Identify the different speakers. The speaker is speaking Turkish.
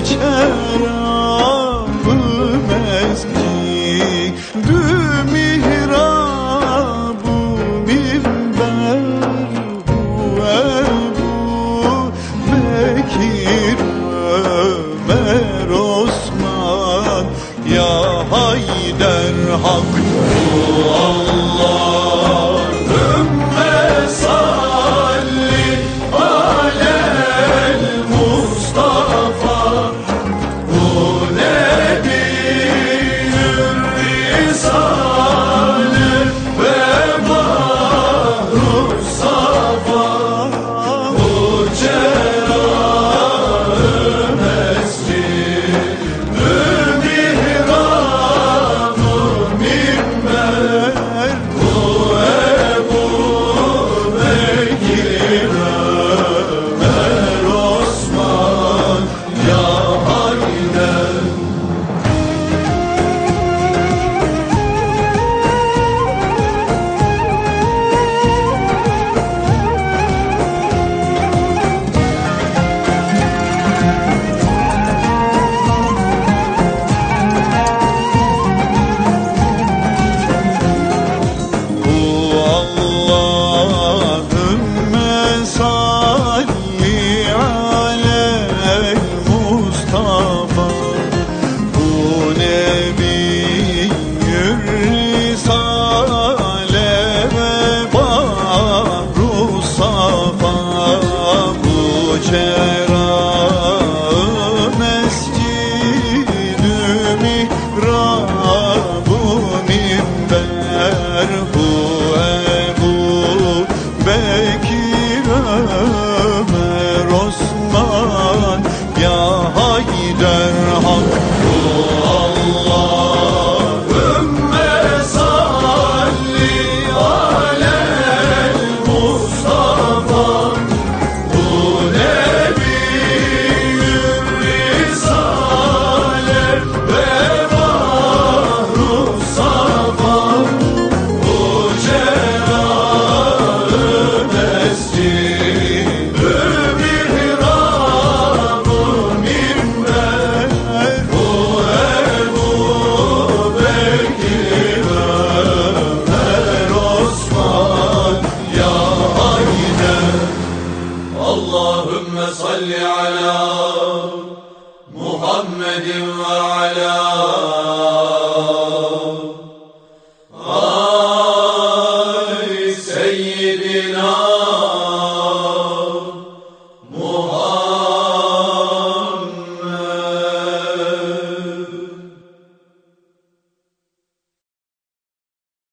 Speaker 1: çerabı mescidü mihrabu minber bu Ebu Bekir Ömer Osman ya Haydar Hak Allahümme salli alel Mustafa bu Nebiyyül Risale ve Bahrus Safa bu cerrah-ı mescid-ü mihrab-ı minber bu Ebu Bekir Ömer Osman ya Haydar Allahümme salli alel Mustafa bu Nebiyyül Risale ve Bahrus Safa bu cerrah-ı mescid-ü mihrab-ı minber bu Ebu Bekir Ömer Osman ya Haydar Hak Allahümme salli alel Mustafa bu Nebiyyül Risale ve Bahrus Safa bu cerrah-ı mescid-ü mihrab-ı minber bu Ebu Bekir Ömer Osman ya Haydar Allahümme salli ala Muhammedin ve ala Ali seyyidina